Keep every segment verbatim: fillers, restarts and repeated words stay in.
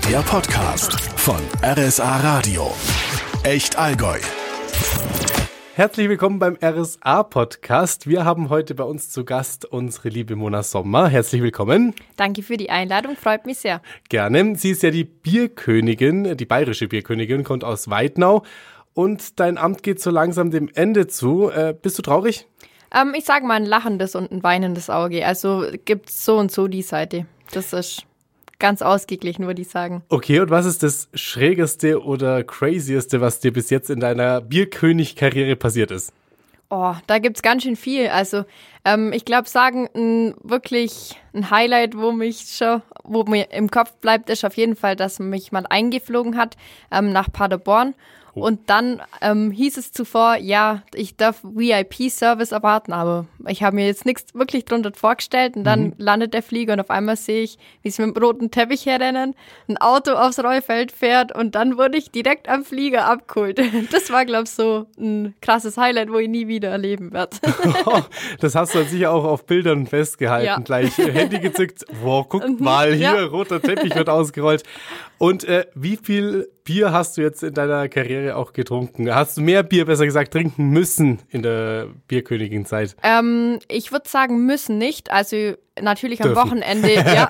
Der Podcast von R S A Radio. Echt Allgäu. Herzlich willkommen beim R S A-Podcast. Wir haben heute bei uns zu Gast unsere liebe Mona Sommer. Herzlich willkommen. Danke für die Einladung, freut mich sehr. Gerne. Sie ist ja die Bierkönigin, die bayerische Bierkönigin, kommt aus Weidnau. Und dein Amt geht so langsam dem Ende zu. Äh, bist du traurig? Ähm, ich sage mal ein lachendes und ein weinendes Auge. Also gibt es so und so die Seite. Das ist ganz ausgeglichen, würde ich sagen. Okay, und was ist das Schrägeste oder Crazieste, was dir bis jetzt in deiner Bierkönig-Karriere passiert ist? Oh, da gibt es ganz schön viel. Also ähm, ich glaube, sagen, ein, wirklich ein Highlight, wo mich schon, wo mir im Kopf bleibt, ist auf jeden Fall, dass man mich mal eingeflogen hat ähm, nach Paderborn. Und dann ähm, hieß es zuvor, ja, ich darf V I P-Service erwarten, aber ich habe mir jetzt nichts wirklich drunter vorgestellt. Und dann mhm. landet der Flieger und auf einmal sehe ich, wie sie mit dem roten Teppich herrennen, ein Auto aufs Rollfeld fährt und dann wurde ich direkt am Flieger abgeholt. Das war, glaube ich, so ein krasses Highlight, wo ich nie wieder erleben werde. Das hast du dann sicher auch auf Bildern festgehalten, ja. Gleich Handy gezückt, wow, guck mal, hier, ja. Roter Teppich wird ausgerollt. Und äh, wie viel Bier hast du jetzt in deiner Karriere auch getrunken? Hast du mehr Bier, besser gesagt, trinken müssen in der Bierkönigin-Zeit? Ähm, ich würde sagen, müssen nicht. Also natürlich am Dürfen. Wochenende, ja.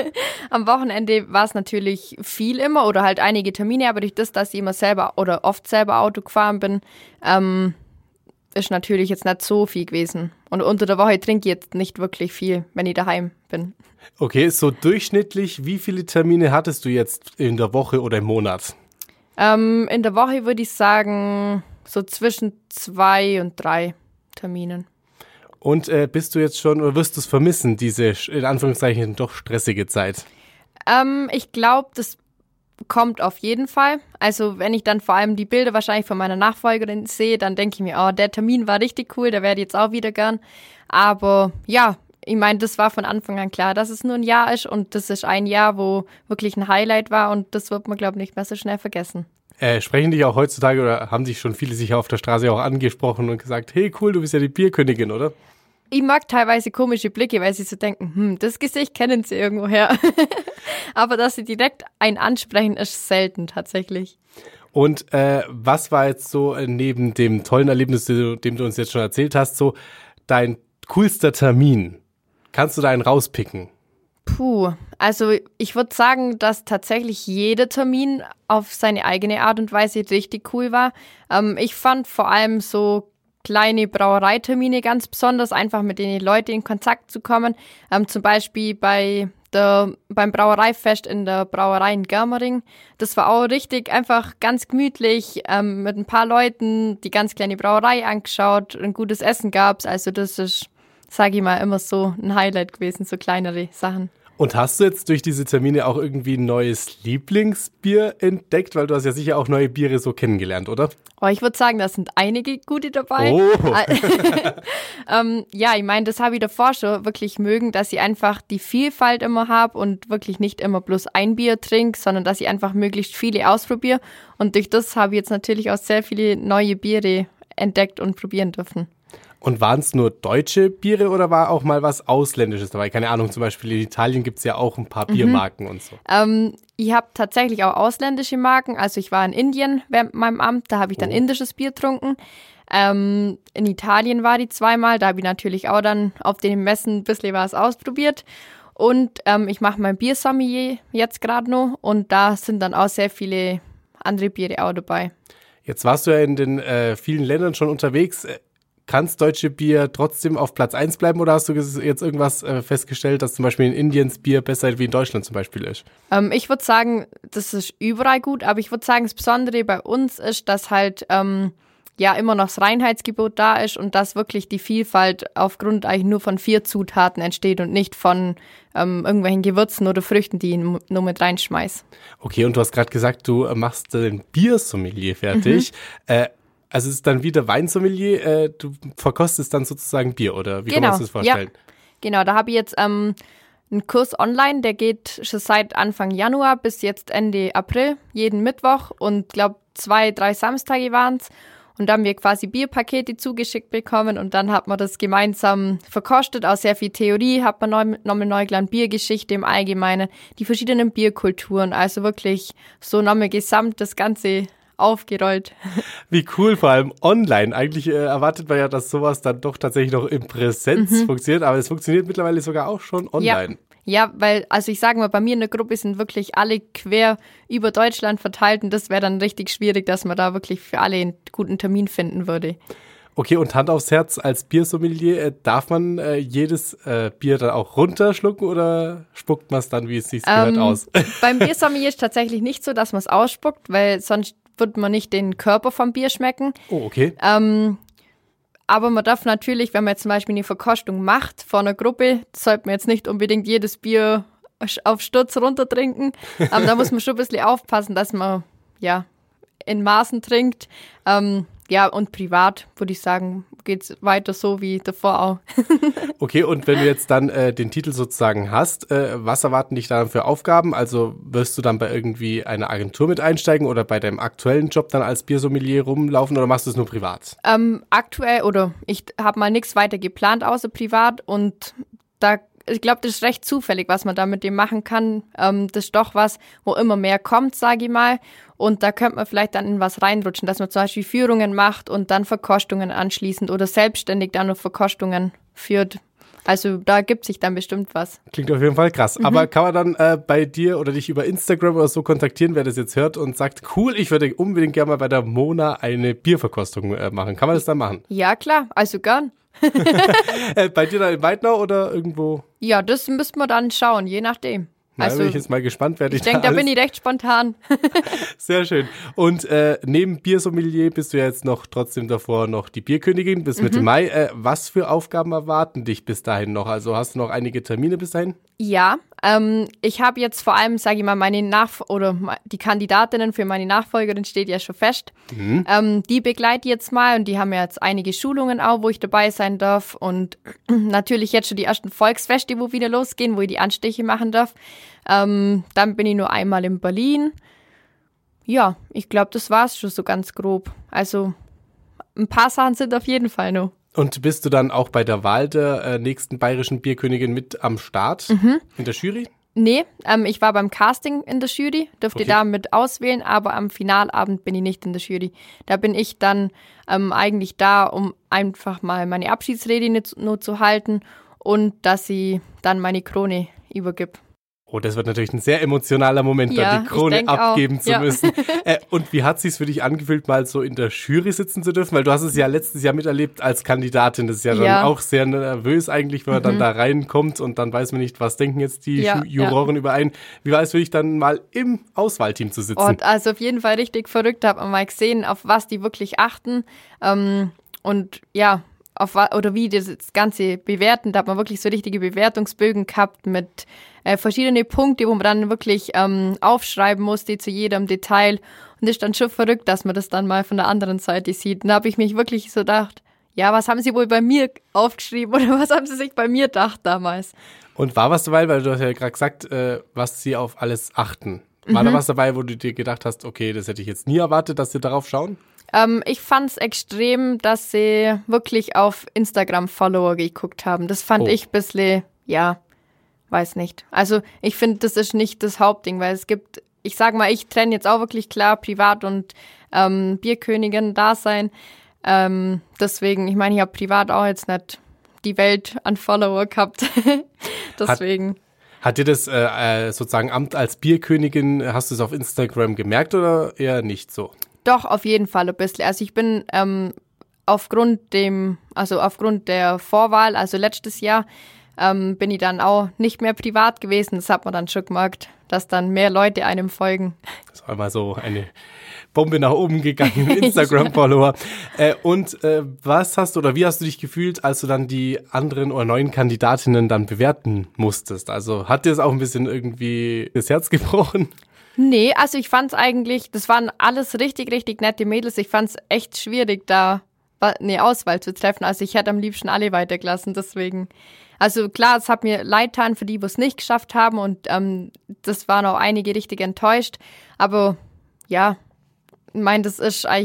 Am Wochenende war es natürlich viel immer oder halt einige Termine, aber durch das, dass ich immer selber oder oft selber Auto gefahren bin, ähm, ist natürlich jetzt nicht so viel gewesen. Und unter der Woche trinke ich jetzt nicht wirklich viel, wenn ich daheim bin. Okay, so durchschnittlich, wie viele Termine hattest du jetzt in der Woche oder im Monat? Ähm, in der Woche würde ich sagen, so zwischen zwei und drei Terminen. Und äh, bist du jetzt schon, oder wirst du es vermissen, diese in Anführungszeichen doch stressige Zeit? Ähm, ich glaube, das kommt auf jeden Fall. Also wenn ich dann vor allem die Bilder wahrscheinlich von meiner Nachfolgerin sehe, dann denke ich mir, oh, der Termin war richtig cool, der werde ich jetzt auch wieder gern. Aber ja, ich meine, das war von Anfang an klar, dass es nur ein Jahr ist und das ist ein Jahr, wo wirklich ein Highlight war und das wird man, glaube ich, nicht mehr so schnell vergessen. Äh, sprechen dich auch heutzutage oder haben dich schon viele sicher auf der Straße auch angesprochen und gesagt, hey cool, du bist ja die Bierkönigin, oder? Ich mag teilweise komische Blicke, weil sie so denken, hm, das Gesicht kennen sie irgendwoher. Aber dass sie direkt einen ansprechen, ist selten tatsächlich. Und äh, was war jetzt so neben dem tollen Erlebnis, dem du uns jetzt schon erzählt hast, so dein coolster Termin? Kannst du da einen rauspicken? Puh, also ich würde sagen, dass tatsächlich jeder Termin auf seine eigene Art und Weise richtig cool war. Ähm, ich fand vor allem so kleine Brauereitermine ganz besonders, einfach mit den Leuten in Kontakt zu kommen. Ähm, zum Beispiel bei der, beim Brauereifest in der Brauerei in Germering. Das war auch richtig einfach ganz gemütlich, ähm, mit ein paar Leuten die ganz kleine Brauerei angeschaut, ein gutes Essen gab's. Also das ist, sage ich mal, immer so ein Highlight gewesen, so kleinere Sachen. Und hast du jetzt durch diese Termine auch irgendwie ein neues Lieblingsbier entdeckt? Weil du hast ja sicher auch neue Biere so kennengelernt, oder? Oh, ich würde sagen, da sind einige gute dabei. Oh. ähm, ja, ich meine, das habe ich davor schon wirklich mögen, dass ich einfach die Vielfalt immer habe und wirklich nicht immer bloß ein Bier trinke, sondern dass ich einfach möglichst viele ausprobiere. Und durch das habe ich jetzt natürlich auch sehr viele neue Biere entdeckt und probieren dürfen. Und waren es nur deutsche Biere oder war auch mal was Ausländisches dabei? Keine Ahnung, zum Beispiel in Italien gibt es ja auch ein paar Biermarken mhm. und so. Ähm, ich habe tatsächlich auch ausländische Marken. Also ich war in Indien während meinem Amt, da habe ich dann oh. indisches Bier getrunken. Ähm, in Italien war ich zweimal, da habe ich natürlich auch dann auf den Messen ein bisschen was ausprobiert. Und ähm, ich mache mein Biersommelier jetzt gerade noch und da sind dann auch sehr viele andere Biere auch dabei. Jetzt warst du ja in den äh, vielen Ländern schon unterwegs. Kann das deutsche Bier trotzdem auf Platz eins bleiben oder hast du jetzt irgendwas äh, festgestellt, dass zum Beispiel in Indiens Bier besser wie in Deutschland zum Beispiel ist? Ähm, ich würde sagen, das ist überall gut, aber ich würde sagen, das Besondere bei uns ist, dass halt ähm, ja immer noch das Reinheitsgebot da ist und dass wirklich die Vielfalt aufgrund eigentlich nur von vier Zutaten entsteht und nicht von ähm, irgendwelchen Gewürzen oder Früchten, die ich nur mit reinschmeiß. Okay, und du hast gerade gesagt, du machst den Biersommelier fertig. Mhm. Äh, Also es ist dann wieder Weinsommelier, äh, du verkostest dann sozusagen Bier, oder wie genau, kann man sich das vorstellen? Ja. Genau, da habe ich jetzt ähm, einen Kurs online, der geht schon seit Anfang Januar bis jetzt Ende April, jeden Mittwoch und glaube zwei, drei Samstage waren es. Und da haben wir quasi Bierpakete zugeschickt bekommen und dann hat man das gemeinsam verkostet. Auch sehr viel Theorie hat man neu, nochmal neu gelernt, Biergeschichte im Allgemeinen, die verschiedenen Bierkulturen. Also wirklich so nochmal gesamt das Ganze aufgerollt. Wie cool, vor allem online. Eigentlich äh, erwartet man ja, dass sowas dann doch tatsächlich noch in Präsenz mhm. funktioniert, aber es funktioniert mittlerweile sogar auch schon online. Ja, ja, weil, also ich sage mal, bei mir in der Gruppe sind wirklich alle quer über Deutschland verteilt und das wäre dann richtig schwierig, dass man da wirklich für alle einen guten Termin finden würde. Okay, und Hand aufs Herz, als Biersommelier, äh, darf man äh, jedes äh, Bier dann auch runterschlucken oder spuckt man es dann, wie es sich gehört, ähm, aus? Beim Biersommelier ist tatsächlich nicht so, dass man es ausspuckt, weil sonst wird man nicht den Körper vom Bier schmecken. Oh, okay. Ähm, aber man darf natürlich, wenn man jetzt zum Beispiel eine Verkostung macht vor einer Gruppe, sollte man jetzt nicht unbedingt jedes Bier auf Sturz runtertrinken. Aber da muss man schon ein bisschen aufpassen, dass man ja in Maßen trinkt. Ähm, ja, und privat, würde ich sagen, geht es weiter so wie davor auch. Okay, und wenn du jetzt dann äh, den Titel sozusagen hast, äh, was erwarten dich da für Aufgaben? Also wirst du dann bei irgendwie einer Agentur mit einsteigen oder bei deinem aktuellen Job dann als Biersommelier rumlaufen oder machst du es nur privat? Ähm, aktuell oder ich habe mal nichts weiter geplant außer privat und da ich glaube, das ist recht zufällig, was man da mit dem machen kann. Ähm, das ist doch was, wo immer mehr kommt, sage ich mal. Und da könnte man vielleicht dann in was reinrutschen, dass man zum Beispiel Führungen macht und dann Verkostungen anschließend oder selbstständig dann noch Verkostungen führt. Also da gibt sich dann bestimmt was. Klingt auf jeden Fall krass. Mhm. Aber kann man dann äh, bei dir oder dich über Instagram oder so kontaktieren, wer das jetzt hört und sagt, cool, ich würde unbedingt gerne mal bei der Mona eine Bierverkostung äh, machen. Kann man das dann machen? Ja, klar. Also gern. Bei dir da in Weidnau oder irgendwo? Ja, das müssten wir dann schauen, je nachdem. Na, also, bin ich jetzt mal gespannt, wer dich Ich denke, da, da bin ich recht spontan. Sehr schön. Und äh, neben Biersommelier bist du ja jetzt noch trotzdem davor noch die Bierkönigin bis Mitte mhm. Mai. Äh, was für Aufgaben erwarten dich bis dahin noch? Also hast du noch einige Termine bis dahin? Ja, ähm, ich habe jetzt vor allem, sage ich mal, meine Nach- oder die Kandidatinnen für meine Nachfolgerin steht ja schon fest. Mhm. Ähm, die begleite ich jetzt mal und die haben ja jetzt einige Schulungen auch, wo ich dabei sein darf und natürlich jetzt schon die ersten Volksfeste, wo wieder losgehen, wo ich die Anstiche machen darf. Ähm, dann bin ich nur einmal in Berlin. Ja, ich glaube, das war's schon so ganz grob. Also ein paar Sachen sind auf jeden Fall noch. Und bist du dann auch bei der Wahl der äh, nächsten bayerischen Bierkönigin mit am Start? Mhm. In der Jury? Nee, ähm, ich war beim Casting in der Jury, durfte okay. da mit auswählen, aber am Finalabend bin ich nicht in der Jury. Da bin ich dann ähm, eigentlich da, um einfach mal meine Abschiedsrede nur zu halten und dass sie dann meine Krone übergibt. Oh, das wird natürlich ein sehr emotionaler Moment, ja, dann die Krone abgeben auch. zu ja. müssen. Äh, und wie hat es sich für dich angefühlt, mal so in der Jury sitzen zu dürfen? Weil du hast es ja letztes Jahr miterlebt als Kandidatin. Das ist ja, ja. dann auch sehr nervös eigentlich, wenn man mhm. dann da reinkommt und dann weiß man nicht, was denken jetzt die ja, Ju- Juroren ja. überein. Wie war es für dich dann mal im Auswahlteam zu sitzen? Und also auf jeden Fall richtig verrückt, da hat man mal gesehen, auf was die wirklich achten. Ähm, und ja, auf oder wie das Ganze bewerten. Da hat man wirklich so richtige Bewertungsbögen gehabt mit äh, verschiedene Punkte, wo man dann wirklich ähm, aufschreiben musste zu jedem Detail. Und das ist dann schon verrückt, dass man das dann mal von der anderen Seite sieht. Und da habe ich mich wirklich so gedacht, ja, was haben sie wohl bei mir aufgeschrieben oder was haben sie sich bei mir gedacht damals? Und war was dabei, weil du hast ja gerade gesagt, äh, was sie auf alles achten. War mhm. da was dabei, wo du dir gedacht hast, okay, das hätte ich jetzt nie erwartet, dass sie darauf schauen? Ähm, ich fand es extrem, dass sie wirklich auf Instagram-Follower geguckt haben. Das fand oh. ich ein bisschen, ja, weiß nicht. Also ich finde, das ist nicht das Hauptding, weil es gibt, ich sag mal, ich trenne jetzt auch wirklich klar Privat- und ähm, Bierkönigin-Dasein. Ähm, deswegen, ich meine, ich habe privat auch jetzt nicht die Welt an Follower gehabt. Deswegen. Hat, hat dir das äh, sozusagen Amt als Bierkönigin, hast du es auf Instagram gemerkt oder eher nicht so? Doch, auf jeden Fall ein bisschen. Also ich bin ähm, aufgrund dem, also aufgrund der Vorwahl, also letztes Jahr, ähm, bin ich dann auch nicht mehr privat gewesen. Das hat man dann schon gemerkt, dass dann mehr Leute einem folgen. Das war mal so eine Bombe nach oben gegangen, Instagram-Follower. äh, und äh, was hast du oder wie hast du dich gefühlt, als du dann die anderen oder neuen Kandidatinnen dann bewerten musstest? Also hat dir das auch ein bisschen irgendwie das Herz gebrochen? Nee, also ich fand's eigentlich, das waren alles richtig, richtig nette Mädels. Ich fand's echt schwierig, da eine Auswahl zu treffen. Also ich hätte am liebsten alle weitergelassen, deswegen. Also klar, es hat mir leid getan für die, die es nicht geschafft haben und ähm, das waren auch einige richtig enttäuscht. Aber ja, ich meine, das ist eigentlich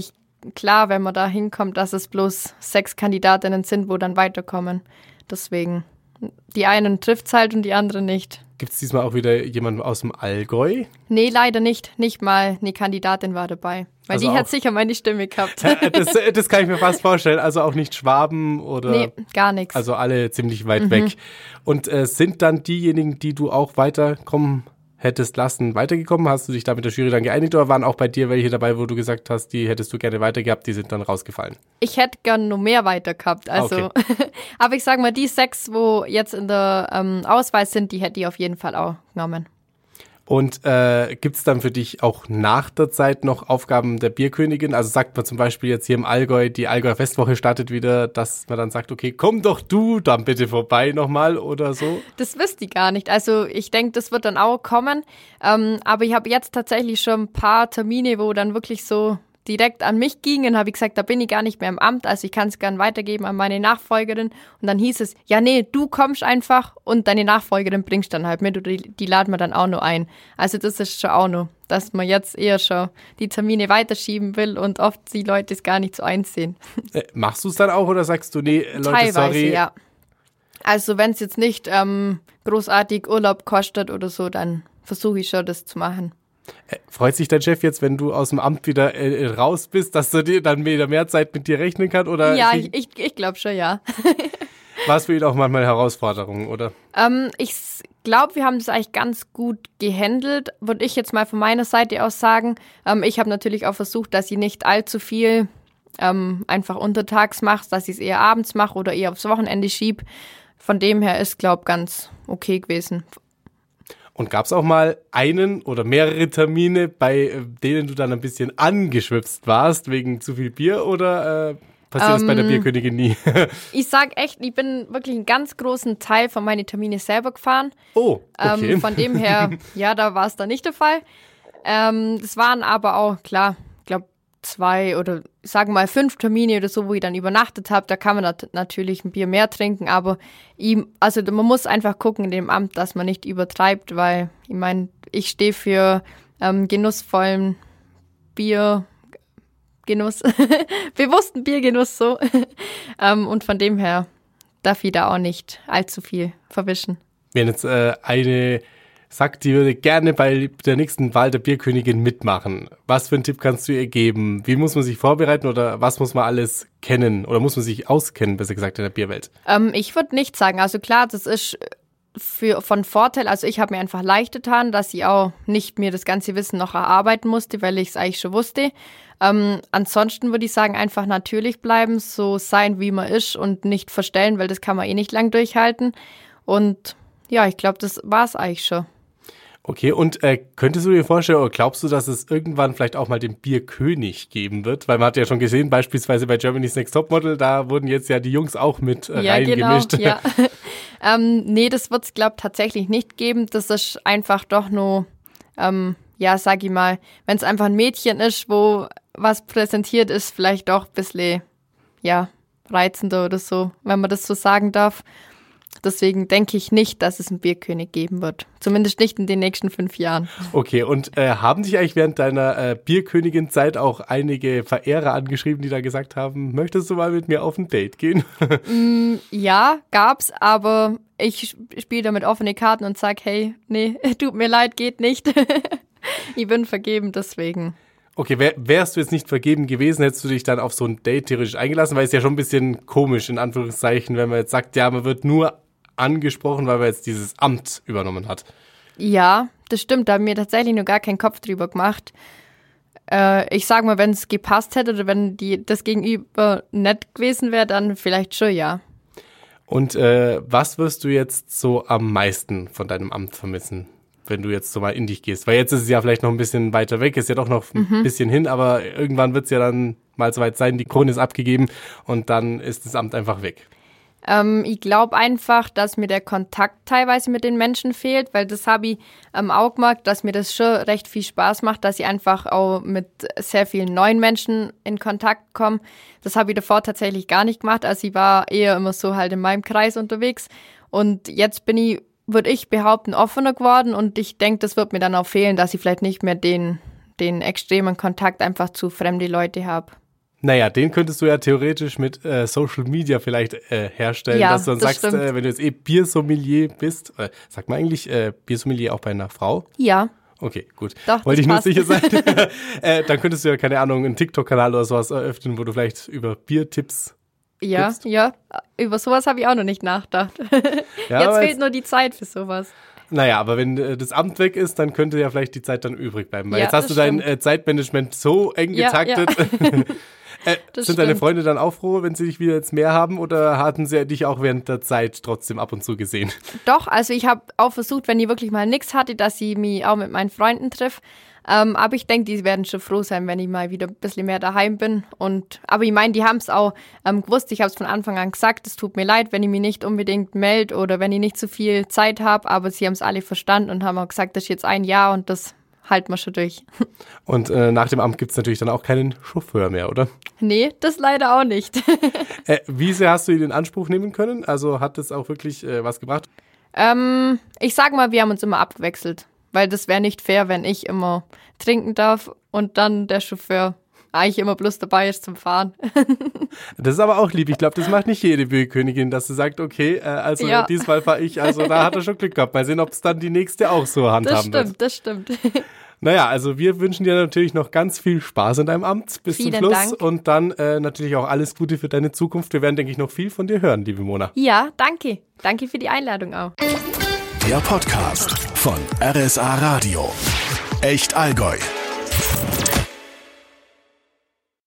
klar, wenn man da hinkommt, dass es bloß sechs Kandidatinnen sind, wo dann weiterkommen. Deswegen, die einen trifft es halt und die anderen nicht. Gibt es diesmal auch wieder jemanden aus dem Allgäu? Nee, leider nicht. Nicht mal eine Kandidatin war dabei. Weil also die hat sicher meine Stimme gehabt. das, das kann ich mir fast vorstellen. Also auch nicht Schwaben oder... Nee, gar nichts. Also alle ziemlich weit mhm. weg. Und äh, sind dann diejenigen, die du auch weiterkommen hättest lassen, weitergekommen? Hast du dich da mit der Jury dann geeinigt oder waren auch bei dir welche dabei, wo du gesagt hast, die hättest du gerne weiter gehabt, die sind dann rausgefallen? Ich hätte gern noch mehr weiter gehabt. Also, okay. Aber ich sage mal, die sechs, wo jetzt in der ähm, Auswahl sind, die hätte ich auf jeden Fall auch genommen. Und äh, gibt es dann für dich auch nach der Zeit noch Aufgaben der Bierkönigin? Also sagt man zum Beispiel jetzt hier im Allgäu, die Allgäuer Festwoche startet wieder, dass man dann sagt, okay, komm doch du dann bitte vorbei nochmal oder so? Das wüsste ich gar nicht. Also ich denke, das wird dann auch kommen. Ähm, aber ich habe jetzt tatsächlich schon ein paar Termine, wo dann wirklich so direkt an mich gingen, habe ich gesagt, da bin ich gar nicht mehr im Amt, also ich kann es gern weitergeben an meine Nachfolgerin. Und dann hieß es, ja nee, du kommst einfach und deine Nachfolgerin bringst dann halt mit oder die, die laden wir dann auch noch ein. Also das ist schon auch noch, dass man jetzt eher schon die Termine weiterschieben will und oft die Leute es gar nicht so einsehen. Äh, machst du es dann auch oder sagst du, nee, Leute, Teilweise, sorry? Ja. Also wenn es jetzt nicht ähm, großartig Urlaub kostet oder so, dann versuche ich schon, das zu machen. Freut sich dein Chef jetzt, wenn du aus dem Amt wieder äh, raus bist, dass er dir dann wieder mehr Zeit mit dir rechnen kann? Oder ja, ich, ich, ich glaube schon, ja. War es für ihn auch manchmal Herausforderungen, oder? Ähm, ich glaube, wir haben das eigentlich ganz gut gehandelt, würde ich jetzt mal von meiner Seite aus sagen. Ähm, ich habe natürlich auch versucht, dass ich nicht allzu viel ähm, einfach untertags mache, dass ich es eher abends mache oder eher aufs Wochenende schiebe. Von dem her ist, glaube ich, ganz okay gewesen. Und gab es auch mal einen oder mehrere Termine, bei denen du dann ein bisschen angeschwipst warst wegen zu viel Bier oder äh, passiert ähm, das bei der Bierkönigin nie? Ich sag echt, ich bin wirklich einen ganz großen Teil von meinen Termine selber gefahren. Oh, okay. Ähm, von dem her, ja, da war es dann nicht der Fall. Ähm, das waren aber auch, klar, ich glaube zwei oder sagen wir mal fünf Termine oder so, wo ich dann übernachtet habe. Da kann man nat- natürlich ein Bier mehr trinken, aber ihm, also man muss einfach gucken in dem Amt, dass man nicht übertreibt, weil ich meine, ich stehe für ähm, genussvollen Biergenuss, bewussten Biergenuss so. ähm, und von dem her darf ich da auch nicht allzu viel verwischen. Wenn jetzt äh, eine sagt, die würde gerne bei der nächsten Wahl der Bierkönigin mitmachen. Was für einen Tipp kannst du ihr geben? Wie muss man sich vorbereiten oder was muss man alles kennen? Oder muss man sich auskennen, besser gesagt, in der Bierwelt? Ähm, ich würde nicht sagen. Also klar, das ist für, von Vorteil. Also ich habe mir einfach leicht getan, dass ich auch nicht mir das ganze Wissen noch erarbeiten musste, weil ich es eigentlich schon wusste. Ähm, ansonsten würde ich sagen, einfach natürlich bleiben, so sein, wie man ist und nicht verstellen, weil das kann man eh nicht lang durchhalten. Und ja, ich glaube, das war es eigentlich schon. Okay, und äh, könntest du dir vorstellen, oder glaubst du, dass es irgendwann vielleicht auch mal den Bierkönig geben wird? Weil man hat ja schon gesehen, beispielsweise bei Germany's Next Topmodel, da wurden jetzt ja die Jungs auch mit äh, ja, reingemischt. Genau, ja, ähm, nee, das wird es, glaube ich, tatsächlich nicht geben. Das ist einfach doch nur, ähm, ja, sag ich mal, wenn es einfach ein Mädchen ist, wo was präsentiert ist, vielleicht doch ein bisschen, ja, reizender oder so, wenn man das so sagen darf. Deswegen denke ich nicht, dass es einen Bierkönig geben wird. Zumindest nicht in den nächsten fünf Jahren. Okay, und äh, haben dich eigentlich während deiner äh, Bierkönigin-Zeit auch einige Verehrer angeschrieben, die da gesagt haben, möchtest du mal mit mir auf ein Date gehen? mm, ja, gab's, aber ich spiele da mit offenen Karten und sage, hey, nee, tut mir leid, geht nicht. Ich bin vergeben, deswegen. Okay, wär, wärst du jetzt nicht vergeben gewesen, hättest du dich dann auf so ein Date theoretisch eingelassen, weil es ja schon ein bisschen komisch, in Anführungszeichen, wenn man jetzt sagt, ja, man wird nur angesprochen, weil man jetzt dieses Amt übernommen hat. Ja, das stimmt, da haben wir tatsächlich noch gar keinen Kopf drüber gemacht. Äh, ich sag mal, wenn es gepasst hätte oder wenn die, das Gegenüber nett gewesen wäre, dann vielleicht schon, ja. Und äh, was wirst du jetzt so am meisten von deinem Amt vermissen, wenn du jetzt so mal in dich gehst? Weil jetzt ist es ja vielleicht noch ein bisschen weiter weg, ist ja doch noch ein mhm. bisschen hin, aber irgendwann wird es ja dann mal soweit sein, die Krone ist abgegeben und dann ist das Amt einfach weg. Ähm, ich glaube einfach, dass mir der Kontakt teilweise mit den Menschen fehlt, weil das habe ich ähm, auch gemerkt, dass mir das schon recht viel Spaß macht, dass ich einfach auch mit sehr vielen neuen Menschen in Kontakt komme. Das habe ich davor tatsächlich gar nicht gemacht, also ich war eher immer so halt in meinem Kreis unterwegs und jetzt bin ich, würde ich behaupten, offener geworden und ich denke, das wird mir dann auch fehlen, dass ich vielleicht nicht mehr den, den extremen Kontakt einfach zu fremden Leuten habe. Naja, den könntest du ja theoretisch mit äh, Social Media vielleicht äh, herstellen, ja, dass du dann das sagst, äh, wenn du jetzt eh Biersommelier bist, äh, sagt man eigentlich äh, Biersommelier auch bei einer Frau? Ja. Okay, gut. Doch, wollte ich nur passt. sicher sein. äh, dann könntest du ja, keine Ahnung, einen TikTok-Kanal oder sowas eröffnen, wo du vielleicht über Biertipps Ja, gibst. ja. Über sowas habe ich auch noch nicht nachgedacht. Ja, Jetzt aber fehlt jetzt- nur die Zeit für sowas. Naja, aber wenn äh, das Amt weg ist, dann könnte ja vielleicht die Zeit dann übrig bleiben. Weil Ja, jetzt hast du das dein stimmt. äh, Zeitmanagement so eng Ja, getaktet. äh, Das sind deine stimmt. Freunde dann auch froh, wenn sie dich wieder jetzt mehr haben oder hatten sie dich auch während der Zeit trotzdem ab und zu gesehen? Doch, also ich habe auch versucht, wenn ich wirklich mal nichts hatte, dass ich mich auch mit meinen Freunden treffe. Ähm, aber ich denke, die werden schon froh sein, wenn ich mal wieder ein bisschen mehr daheim bin. Und, aber ich meine, die haben es auch ähm, gewusst. Ich habe es von Anfang an gesagt, es tut mir leid, wenn ich mich nicht unbedingt melde oder wenn ich nicht so viel Zeit habe. Aber sie haben es alle verstanden und haben auch gesagt, das ist jetzt ein Jahr und das halten wir schon durch. Und äh, nach dem Amt gibt es natürlich dann auch keinen Chauffeur mehr, oder? Nee, das leider auch nicht. Äh, wie sehr hast du ihn in Anspruch nehmen können? Also hat das auch wirklich äh, was gebracht? ähm, ich sag mal, wir haben uns immer abgewechselt. Weil das wäre nicht fair, wenn ich immer trinken darf und dann der Chauffeur eigentlich immer bloß dabei ist zum Fahren. Das ist aber auch lieb. Ich glaube, das macht nicht jede Bierkönigin, dass sie sagt, okay, äh, also Ja. diesmal fahre ich. Also da hat er schon Glück gehabt. Mal sehen, ob es dann die nächste auch so Das handhaben wird. stimmt, das stimmt. Naja, also wir wünschen dir natürlich noch ganz viel Spaß in deinem Amt bis Vielen zum Schluss. Dank. Und dann äh, natürlich auch alles Gute für deine Zukunft. Wir werden, denke ich, noch viel von dir hören, liebe Mona. Ja, danke. Danke für die Einladung auch. Der Podcast von R S A Radio. Echt Allgäu.